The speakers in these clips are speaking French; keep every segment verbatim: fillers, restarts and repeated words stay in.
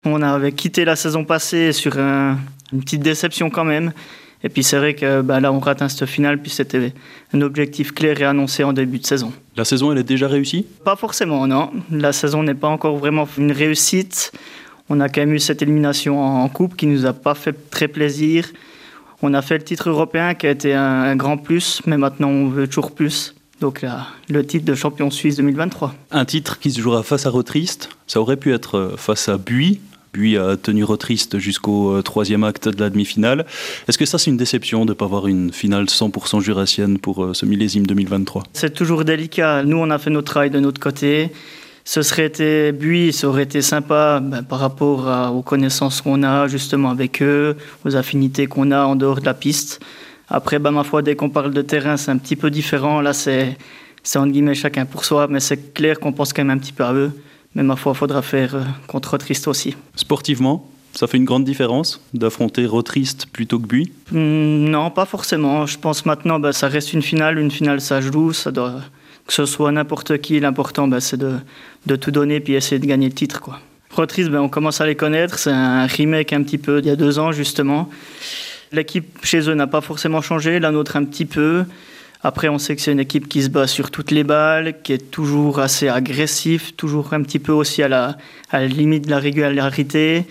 On avait quitté la saison passée sur un, une petite déception quand même. Et puis c'est vrai que bah, là on rate un cette finale, puis c'était un objectif clair et annoncé en début de saison. La saison elle est déjà réussie ? Pas forcément, non. La saison n'est pas encore vraiment une réussite. On a quand même eu cette élimination en coupe qui nous a pas fait très plaisir. On a fait le titre européen qui a été un, un grand plus, mais maintenant on veut toujours plus. Donc là, le titre de champion suisse deux mille vingt-trois. Un titre qui se jouera face à Rotrist, ça aurait pu être face à Buis. Buis a tenu Rotrist jusqu'au troisième acte de la demi-finale. Est-ce que ça c'est une déception de ne pas avoir une finale cent pour cent jurassienne pour ce millésime deux mille vingt-trois ? C'est toujours délicat. Nous on a fait notre travail de notre côté. Ce serait été Buis, ça aurait été sympa ben, par rapport à, aux connaissances qu'on a justement avec eux, aux affinités qu'on a en dehors de la piste. Après, ben, ma foi, dès qu'on parle de terrain, c'est un petit peu différent. Là, c'est, c'est entre guillemets chacun pour soi, mais c'est clair qu'on pense quand même un petit peu à eux. Mais ma foi, il faudra faire euh, contre Rotrist aussi. Sportivement, ça fait une grande différence d'affronter Rotrist plutôt que Buis ? Mmh, Non, pas forcément. Je pense maintenant, ben, ça reste une finale. Une finale, ça joue. Ça doit... Que ce soit n'importe qui, l'important, ben, c'est de, de tout donner puis essayer de gagner le titre, quoi. Rotrist, ben, on commence à les connaître. C'est un remake un petit peu d'il y a deux ans, justement. L'équipe chez eux n'a pas forcément changé, la nôtre un petit peu. Après, on sait que c'est une équipe qui se bat sur toutes les balles, qui est toujours assez agressif, toujours un petit peu aussi à la, à la limite de la régularité.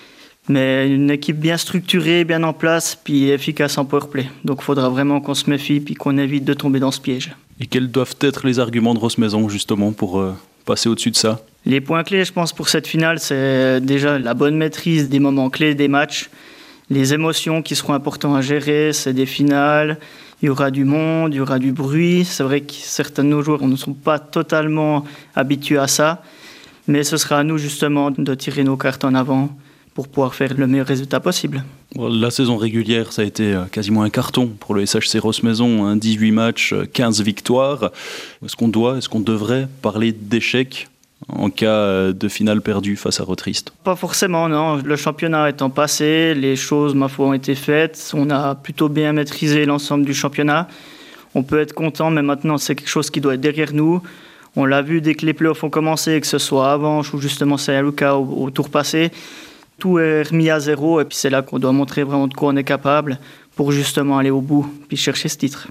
Mais une équipe bien structurée, bien en place, puis efficace en powerplay. Donc il faudra vraiment qu'on se méfie, puis qu'on évite de tomber dans ce piège. Et quels doivent être les arguments de Rossmaison, justement, pour euh, passer au-dessus de ça ? Les points clés, je pense, pour cette finale, c'est déjà la bonne maîtrise des moments clés des matchs. Les émotions qui seront importantes à gérer, c'est des finales. Il y aura du monde, il y aura du bruit. C'est vrai que certains de nos joueurs ne sont pas totalement habitués à ça. Mais ce sera à nous, justement, de tirer nos cartes en avant pour pouvoir faire le meilleur résultat possible. La saison régulière, ça a été quasiment un carton pour le S H C Rossmaison. Hein, dix-huit matchs, quinze victoires. Est-ce qu'on doit, est-ce qu'on devrait parler d'échec en cas de finale perdue face à Rotrist ? Pas forcément, non. Le championnat étant passé, les choses, ma foi, ont été faites. On a plutôt bien maîtrisé l'ensemble du championnat. On peut être content, mais maintenant, c'est quelque chose qui doit être derrière nous. On l'a vu dès que les playoffs ont commencé, que ce soit à Avenches ou justement Saint-Lucas au, au tour passé. Tout est remis à zéro et puis c'est là qu'on doit montrer vraiment de quoi on est capable pour justement aller au bout puis chercher ce titre.